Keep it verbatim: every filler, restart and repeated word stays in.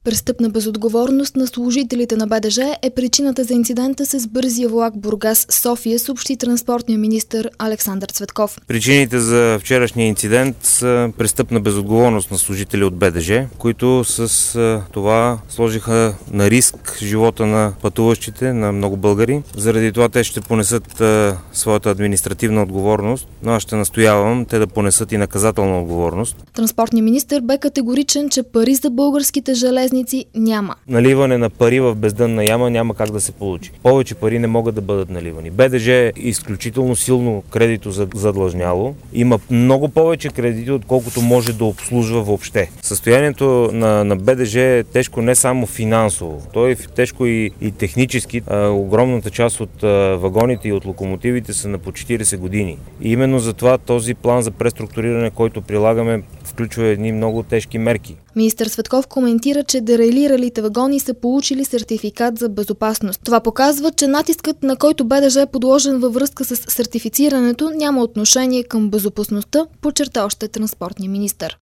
Престъпна безотговорност на служителите на Б Д Ж е причината за инцидента с бързия влак Бургас-София, съобщи транспортния министър Александър Цветков. Причините за вчерашния инцидент са престъпна безотговорност на служители от Б Д Ж, които с това сложиха на риск живота на пътуващите, на много българи. Заради това те ще понесат а, своята административна отговорност, но аз ще настоявам те да понесат и наказателна отговорност. Транспортният министър бе категоричен, че пари за българските железници няма. Наливане на пари в бездънна яма няма как да се получи. Повече пари не могат да бъдат наливани. Б Д Ж е изключително силно кредито задлъжняло. Има много повече кредити, отколкото може да обслужва въобще. Състоянието на, на Б Д Ж е тежко не само финансово, то е тежко и, и технически. А, огромната част от а, вагоните и от локомотивите са на по четирийсет години. И именно затова този план за преструктуриране, който прилагаме, включва едни много тежки мерки. Министър Цветков коментира, че дерайлиралите вагони са получили сертификат за безопасност. Това показва, че натискът, на който Б Д Ж е подложен във връзка с сертифицирането, няма отношение към безопасността, подчерта още транспортния министър.